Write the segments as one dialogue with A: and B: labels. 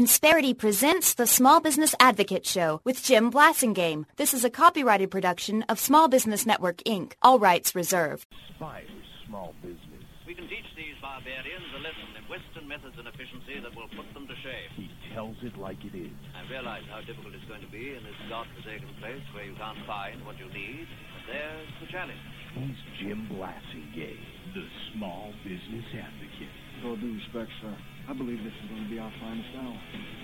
A: Insperity presents the Small Business Advocate Show with Jim Blasingame. This is a copyrighted production of Small Business Network, Inc. All rights reserved.
B: Spy small business.
C: We can teach these barbarians a lesson in Western methods and efficiency that will put them to shame.
B: He tells it like it is.
C: I realize how difficult it's going to be in this godforsaken place where you can't find what you need, but there's the challenge.
B: He's Jim Blasingame, the Small Business Advocate.
D: With all due respect, sir, I believe this is going to be our finest hour.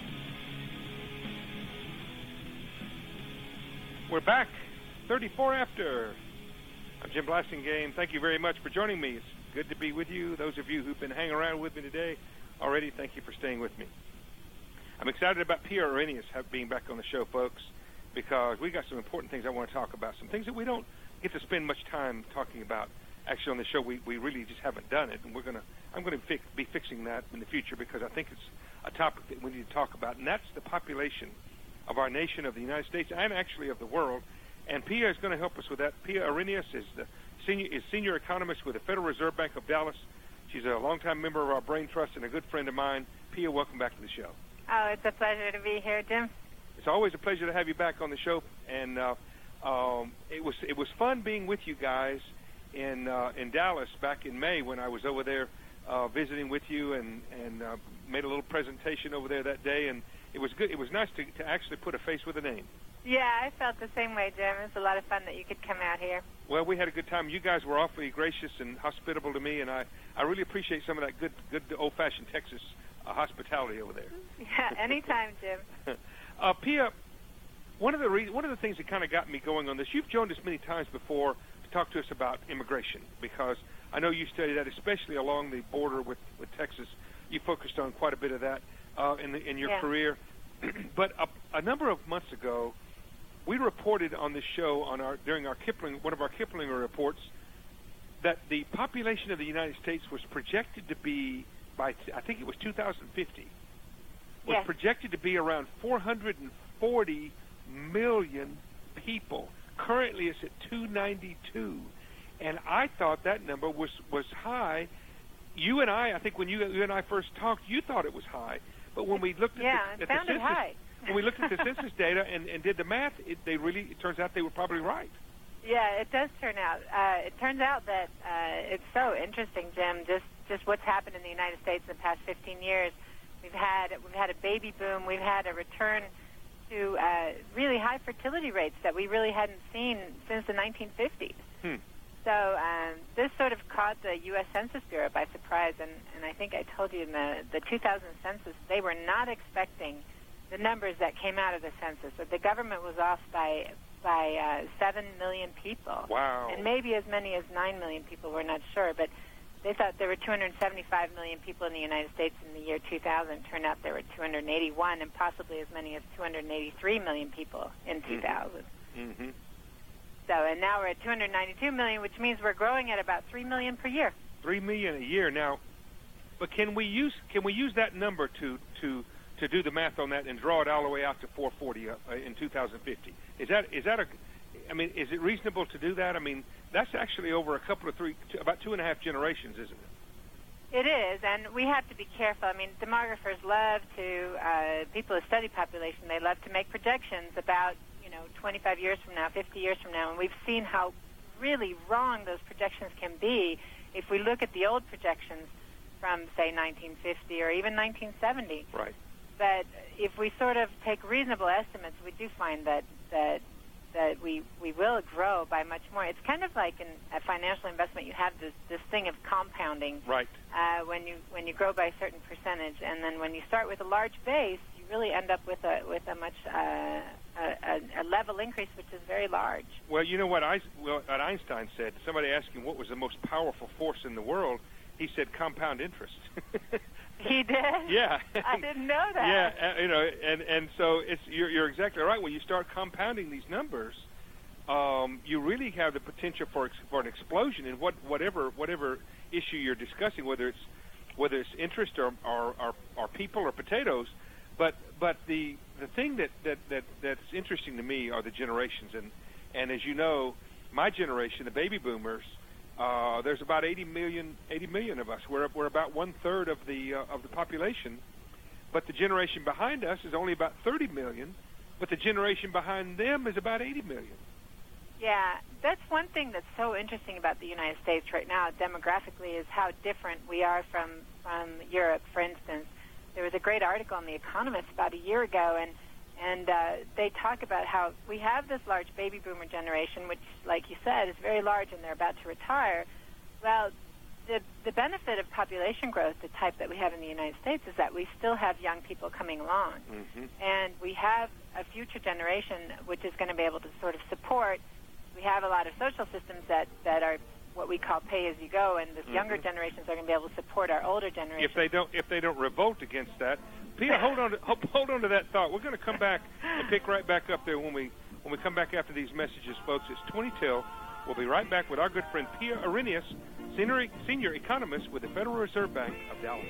E: We're back, 34 after. I'm Jim Blasingame. Thank you very much for joining me. It's good to be with you. Those of you who've been hanging around with me today already, thank you for staying with me. I'm excited about Pia Arrhenius being back on the show, folks, because we got some important things I want to talk about, some things that we don't get to spend much time talking about. Actually, on the show, we really just haven't done it, and I'm going to be fixing that in the future because I think it's a topic that we need to talk about, and that's the population of our nation, of the United States, and actually of the world. And Pia is going to help us with that. Pia Arrhenius is the senior economist with the Federal Reserve Bank of Dallas. She's a longtime member of our Brain Trust and a good friend of mine. Pia, welcome back to the show.
F: Oh, it's a pleasure to be here, Jim.
E: It's always a pleasure to have you back on the show, and it was fun being with you guys in Dallas back in May when I was over there visiting with you and made a little presentation over there that day, and it was good. It was nice to actually put a face with a name.
F: Yeah, I felt the same way, Jim. It was a lot of fun that you could come out here.
E: Well, we had a good time. You guys were awfully gracious and hospitable to me, and I really appreciate some of that good old-fashioned Texas hospitality over there.
F: Yeah, anytime, Jim.
E: Pia, one of the things that kind of got me going on this, you've joined us many times before to talk to us about immigration, because I know you study that, especially along the border with Texas. You focused on quite a bit of that in your career. But a number of months ago, we reported on this show during one of our Kiplinger reports that the population of the United States was projected to be, by I think it was 2050, was projected to be around 440 million people. Currently, it's at 292, and I thought that number was high. You and I think when you and I first talked, you thought it was high, but when we looked at the census,
F: high.
E: when we looked at the census data and did the math, it turns out they were probably right.
F: Yeah, it does turn out. It turns out that it's so interesting, Jim. Just what's happened in the United States in the past 15 years. We've had a baby boom. We've had a return to really high fertility rates that we really hadn't seen since the 1950s. So this sort of caught the U.S. Census Bureau by surprise, and I think I told you in the 2000 census, they were not expecting the numbers that came out of the census. That the government was off by 7 million people.
E: Wow.
F: And maybe as many as 9 million people, we're not sure, but they thought there were 275 million people in the United States in the year 2000. Turned out there were 281 and possibly as many as 283 million people in 2000.
E: Mm-hmm.
F: So, and now we're at 292 million, which means we're growing at about 3 million per year. 3
E: million a year now. But can we use that number to do the math on that and draw it all the way out to 440 in 2050? Is it reasonable to do that? I mean, that's actually over about 2.5 generations, isn't it?
F: It is, and we have to be careful. I mean, demographers love to, people who study population, they love to make projections about 25 years from now, 50 years from now, and we've seen how really wrong those projections can be if we look at the old projections from, say, 1950 or even 1970.
E: Right.
F: But if we sort of take reasonable estimates, we do find that we will grow by much more. It's kind of like in a financial investment, you have this thing of compounding.
E: Right.
F: When you grow by a certain percentage, and then when you start with a large base, you really end up with a much a level increase, which is very large.
E: Well, you know what Einstein said. Somebody asked him what was the most powerful force in the world. He said compound interest.
F: He did?
E: Yeah.
F: I didn't know that.
E: Yeah, and so you're exactly right. When you start compounding these numbers, you really have the potential for an explosion in whatever issue you're discussing, whether it's interest or people or potatoes. But the thing that's interesting to me are the generations, and as you know, my generation, the baby boomers, there's about 80 million of us. We're about 1/3 of the population, but the generation behind us is only about 30 million, but the generation behind them is about 80 million.
F: Yeah, that's one thing that's so interesting about the United States right now demographically is how different we are from Europe, for instance. There was a great article in The Economist about a year ago, and they talk about how we have this large baby boomer generation, which, like you said, is very large and they're about to retire. Well, the benefit of population growth, the type that we have in the United States, is that we still have young people coming along.
E: Mm-hmm.
F: And we have a future generation which is going to be able to sort of support. We have a lot of social systems that are what we call pay-as-you-go, and the younger generations are going to be able to support our older generations.
E: If they don't revolt against that, Pia, hold on to that thought. We're going to come back and pick right back up there when we come back after these messages, folks. It's 20 till. We'll be right back with our good friend Pia Arrhenius, senior economist with the Federal Reserve Bank of Dallas.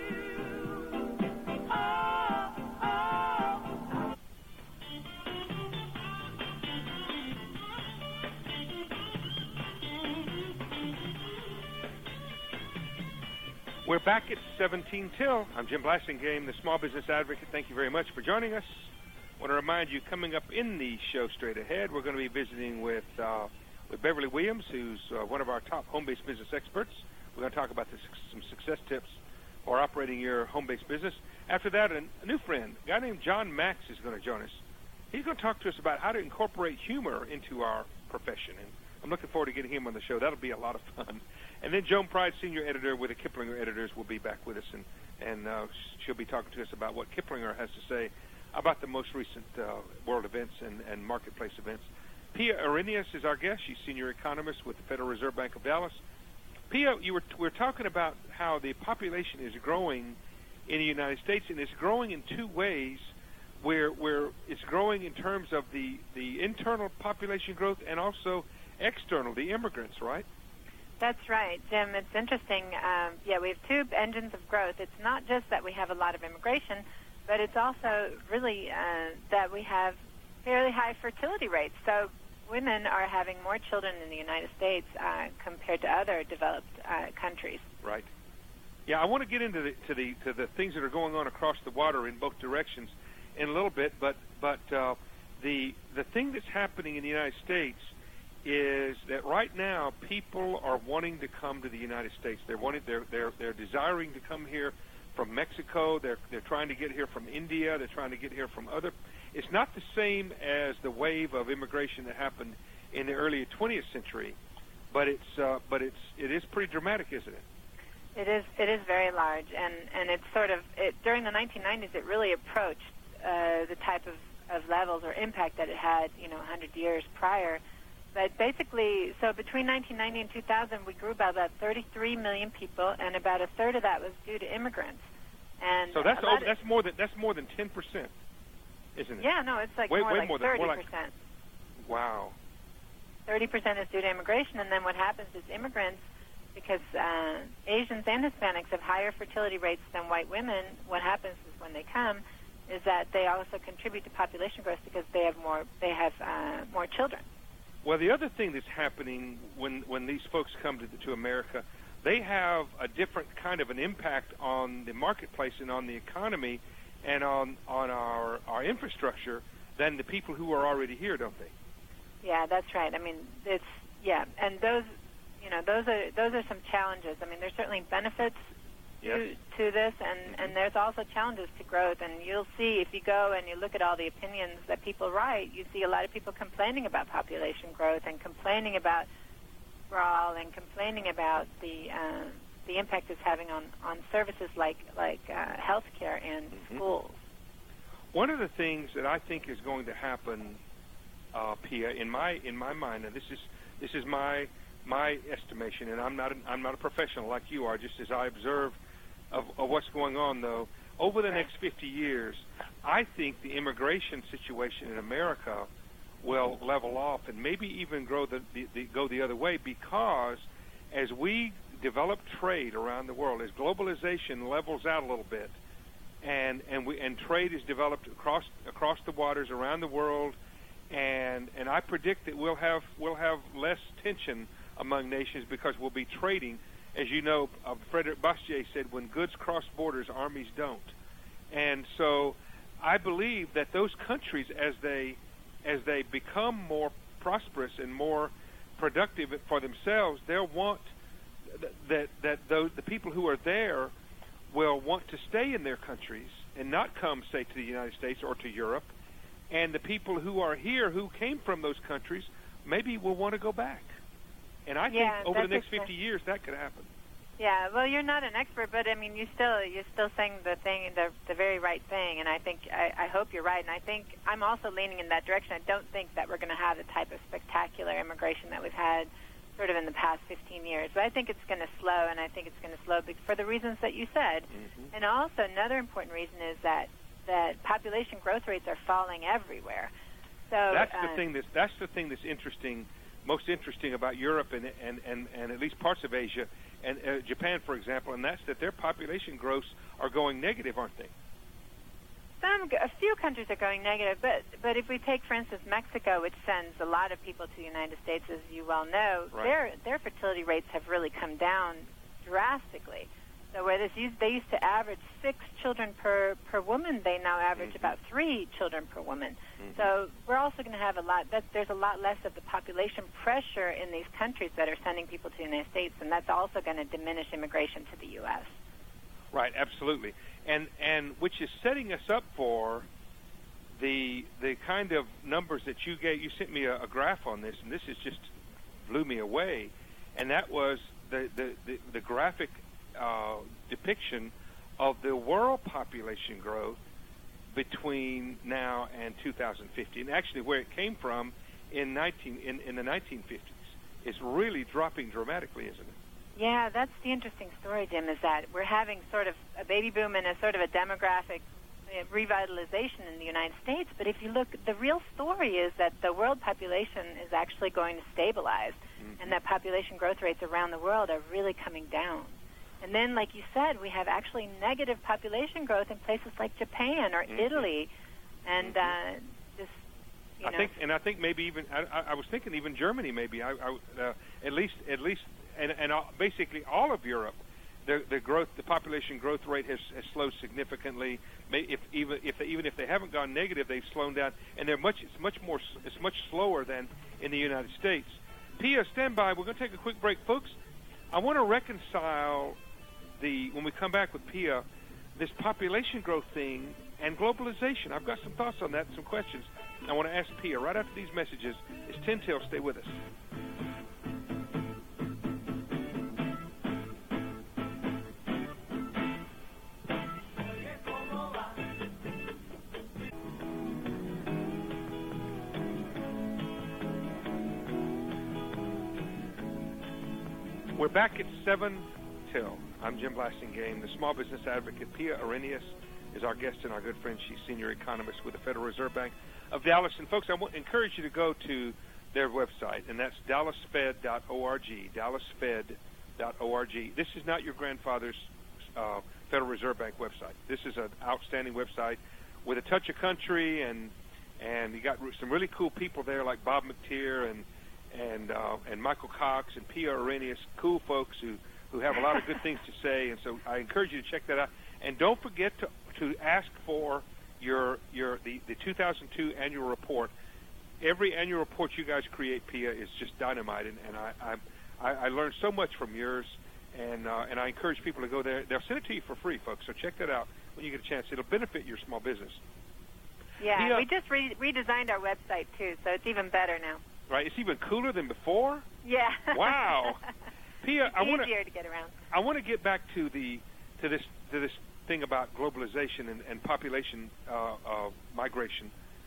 E: We're back at 17 till. I'm Jim Blasingame, the Small Business Advocate. Thank you very much for joining us. I want to remind you, coming up in the show straight ahead, we're going to be visiting with Beverly Williams, who's one of our top home-based business experts. We're going to talk about some success tips for operating your home-based business. After that, a new friend, a guy named John Max, is going to join us. He's going to talk to us about how to incorporate humor into our profession, and I'm looking forward to getting him on the show. That'll be a lot of fun. And then Joan Pride, senior editor with the Kiplinger Editors, will be back with us, and she'll be talking to us about what Kiplinger has to say about the most recent world events and marketplace events. Pia Arrhenius is our guest. She's senior economist with the Federal Reserve Bank of Dallas. Pia, we're talking about how the population is growing in the United States, and it's growing in two ways, where it's growing in terms of the internal population growth and also external, the immigrants, right?
F: That's right, Jim. It's interesting. We have two engines of growth. It's not just that we have a lot of immigration, but it's also really that we have fairly high fertility rates. So women are having more children in the United States compared to other developed countries.
E: Right. Yeah, I want to get into the things that are going on across the water in both directions in a little bit, but the thing that's happening in the United States is that right now people are wanting to come to the United States. They're desiring to come here from Mexico. They're trying to get here from India. They're trying to get here from other. It's not the same as the wave of immigration that happened in the early 20th century, but it is pretty dramatic, isn't it?
F: It is very large, and it's sort of during the 1990s it really approached the type of levels or impact that it had 100 years prior. But basically, so between 1990 and 2000, we grew by about 33 million people, and about a third of that was due to immigrants. And
E: so that's more than 10%, isn't it?
F: Yeah, no, it's like
E: way
F: more like
E: more
F: 30%.
E: Wow.
F: 30% is due to immigration, and then what happens is immigrants, because Asians and Hispanics have higher fertility rates than white women, what happens is when they come is that they also contribute to population growth because they have more children.
E: Well, the other thing that's happening when these folks come to America, they have a different kind of an impact on the marketplace and on the economy and on our infrastructure than the people who are already here, don't they?
F: Yeah, that's right. I mean, and those are some challenges. I mean, there's certainly benefits to this, and there's also challenges to growth. And you'll see if you go and you look at all the opinions that people write, you see a lot of people complaining about population growth and complaining about sprawl and complaining about the impact it's having on services like healthcare and schools.
E: One of the things that I think is going to happen, Pia, in my mind, and this is my estimation, and I'm not a professional like you are, just as I observe of what's going on, though. Over the next 50 years, I think the immigration situation in America will level off and maybe even go the other way, because as we develop trade around the world, as globalization levels out a little bit, and trade is developed across the waters around the world, and I predict that we'll have less tension among nations because we'll be trading. As you know, Frederick Bastiat said, when goods cross borders, armies don't. And so I believe that those countries, as they become more prosperous and more productive for themselves, they'll want that the people who are there will want to stay in their countries and not come, say, to the United States or to Europe. And the people who are here who came from those countries maybe will want to go back. And I think over the next 50 years that could happen.
F: Yeah, well, you're not an expert, but I mean, you're still saying the very right thing, and I think I hope you're right, and I think I'm also leaning in that direction. I don't think that we're going to have the type of spectacular immigration that we've had sort of in the past 15 years, but I think it's going to slow, and I think it's going to slow for the reasons that you said. Mm-hmm. And also another important reason is that population growth rates are falling everywhere. So
E: that's the thing that's interesting. Most interesting about Europe and at least parts of Asia and Japan, for example, and that's that their population growths are going negative, aren't they?
F: A few countries are going negative, but if we take, for instance, Mexico, which sends a lot of people to the United States, as you well know,
E: right,
F: their fertility rates have really come down drastically. So where they used to average 6 children per woman, they now average about 3 children per woman. Mm-hmm. So we're also going to have there's a lot less of the population pressure in these countries that are sending people to the United States, and that's also going to diminish immigration to the U.S.
E: Right, absolutely. And which is setting us up for the kind of numbers that you gave. You sent me a graph on this, and this is just blew me away, and that was the graphic depiction of the world population growth between now and 2050, and actually where it came from in the 1950s is really dropping dramatically, isn't it?
F: Yeah, that's the interesting story, Jim, is that we're having sort of a baby boom and a sort of a demographic revitalization in the United States, but if you look, the real story is that the world population is actually going to stabilize, mm-hmm, and that population growth rates around the world are really coming down. And then, like you said, we have actually negative population growth in places like Japan or mm-hmm, Italy, and
E: I think maybe even I was thinking even Germany maybe at least and basically all of Europe, the population growth rate has slowed significantly. Even if they haven't gone negative, they've slowed down, and it's much slower than in the United States. Pia, stand by. We're going to take a quick break, folks. I want to reconcile when we come back with Pia, this population growth thing and globalization. I've got some thoughts on that and some questions I want to ask Pia right after these messages. It's 10 Till. Stay with us. We're back at 7 Till. I'm Jim Blasingame. The small business advocate, Pia Arrhenius, is our guest and our good friend. She's senior economist with the Federal Reserve Bank of Dallas. And, folks, I encourage you to go to their website, and that's dallasfed.org, dallasfed.org. This is not your grandfather's Federal Reserve Bank website. This is an outstanding website with a touch of country, and you got some really cool people there like Bob McTeer and Michael Cox and Pia Arrhenius, cool folks who have a lot of good things to say, and so I encourage you to check that out. And don't forget to ask for the 2002 annual report. Every annual report you guys create, Pia, is just dynamite, and I learned so much from yours, and I encourage people to go there. They'll send it to you for free, folks, so check that out when you get a chance. It'll benefit your small business.
F: Yeah,
E: Pia,
F: we just redesigned our website, too, so it's even better now.
E: Right, it's even cooler than before?
F: Yeah.
E: Wow. Pia,
F: easier to get around.
E: I want to get back to this thing about globalization and population migration.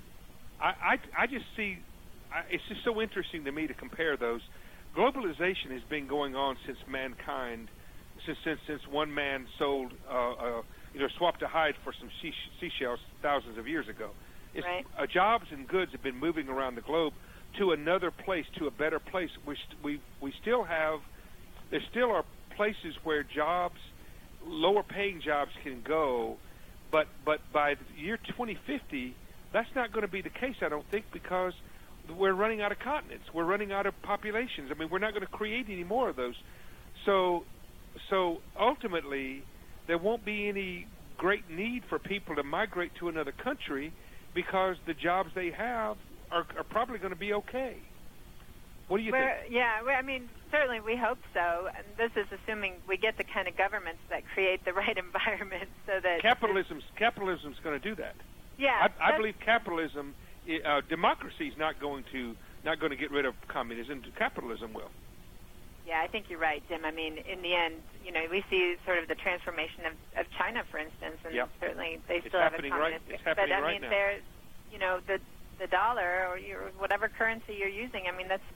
E: I just see it's just so interesting to me to compare those. Globalization has been going on since mankind, since one man sold swapped a hide for some seashells thousands of years ago.
F: Right.
E: Jobs and goods have been moving around the globe to another place, to a better place. We still have. There still are places where lower-paying jobs can go, but by the year 2050, that's not going to be the case, I don't think, because we're running out of continents. We're running out of populations. I mean, we're not going to create any more of those. So ultimately, there won't be any great need for people to migrate to another country because the jobs they have are probably going to be okay. What do you think?
F: Yeah, I mean, certainly we hope so. And this is assuming we get the kind of governments that create the right environment so that
E: capitalism's going to do that.
F: Yeah,
E: I believe capitalism, democracy is not going to get rid of communism. Capitalism will.
F: Yeah, I think you're right, Jim. I mean, in the end, we see sort of the transformation of China, for instance, and certainly they still have a communist.
E: It's happening
F: but I
E: right
F: mean,
E: now.
F: the dollar or whatever currency you're using. I mean, that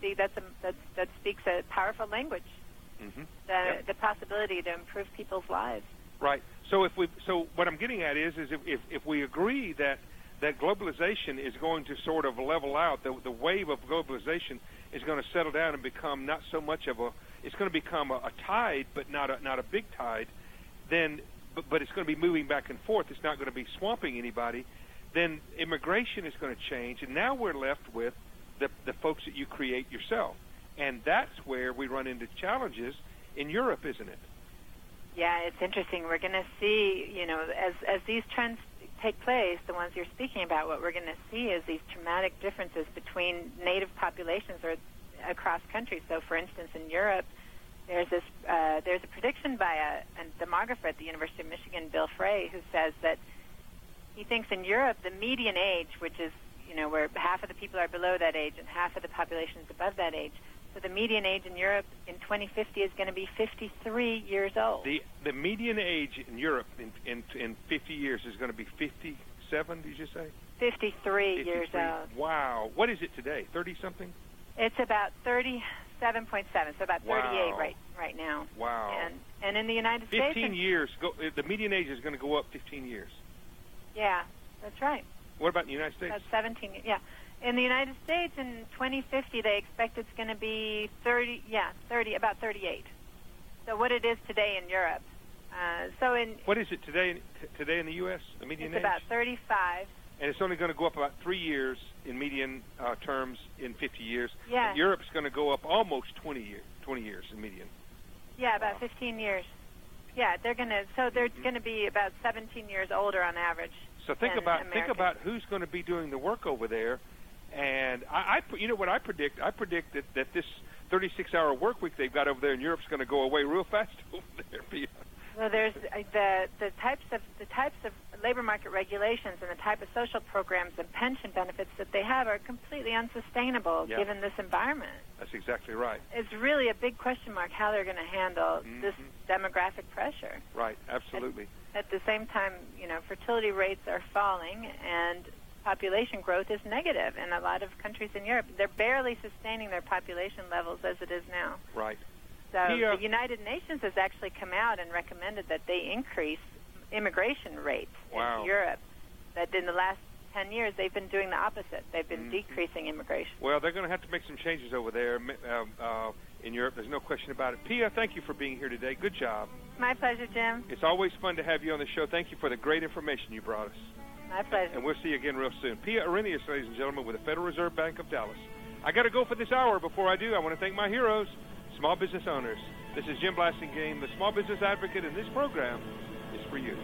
F: speaks a powerful language.
E: Mm-hmm.
F: The possibility to improve people's lives.
E: Right. So what I'm getting at is if we agree that globalization is going to sort of level out, the wave of globalization is going to settle down and become not so much of it's going to become a tide, but not a big tide. Then, but it's going to be moving back and forth. It's not going to be swamping anybody. Then immigration is going to change, and now we're left with the folks that you create yourself, and that's where we run into challenges in Europe, isn't it?
F: Yeah, it's interesting. We're going to see, as these trends take place, the ones you're speaking about, what we're going to see is these dramatic differences between native populations or across countries. So, for instance, in Europe, there's a prediction by a demographer at the University of Michigan, Bill Frey, who says that he thinks in Europe the median age, which is, where half of the people are below that age and half of the population is above that age, so the median age in Europe in 2050 is going to be 53 years old.
E: The median age in Europe in 50 years is going to be 57, did you say?
F: 53 years old.
E: Wow. What is it today, 30-something?
F: It's about 37.7, so about 38
E: wow.
F: right now.
E: Wow.
F: And in the United States...
E: 15 years. The median age is going to go up 15 years.
F: Yeah, that's right.
E: What about in the United States?
F: That's 17, yeah. In the United States, in 2050, they expect it's going to be about 38. So what it is today in Europe.
E: What is it today in the U.S., the median age?
F: It's about 35.
E: And it's only going to go up about 3 years in median terms in 50 years.
F: Yeah.
E: Europe's going to go up almost 20 years in median.
F: Yeah, about 15 years. Yeah, they're going to be about 17 years older on average.
E: So think about who's going to be doing the work over there, and what I predict? I predict that this 36-hour work week they've got over there in Europe is going to go away real fast over there.
F: Well, there's the types of labor market regulations and the type of social programs and pension benefits that they have are completely unsustainable given this environment.
E: That's exactly right.
F: It's really a big question mark how they're going to handle this demographic pressure.
E: Right, absolutely.
F: At the same time, fertility rates are falling and population growth is negative in a lot of countries in Europe. They're barely sustaining their population levels as it is now.
E: Right.
F: So the United Nations has actually come out and recommended that they increase immigration rates in Europe. That in the last 10 years, they've been doing the opposite. They've been decreasing immigration.
E: Well, they're going to have to make some changes over there in Europe. There's no question about it. Pia, thank you for being here today. Good job.
F: My pleasure, Jim.
E: It's always fun to have you on the show. Thank you for the great information you brought us.
F: My pleasure.
E: And we'll see you again real soon. Pia Arrhenius, ladies and gentlemen, with the Federal Reserve Bank of Dallas. I got to go for this hour. Before I do, I want to thank my heroes, small business owners. This is Jim Blasingame, the small business advocate, and this program is for you.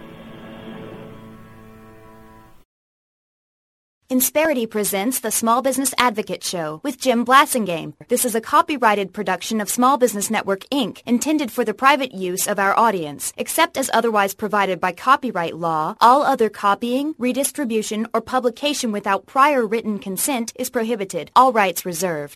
A: Insperity presents the Small Business Advocate Show with Jim Blasingame. This is a copyrighted production of Small Business Network, Inc., intended for the private use of our audience. Except as otherwise provided by copyright law, all other copying, redistribution, or publication without prior written consent is prohibited. All rights reserved.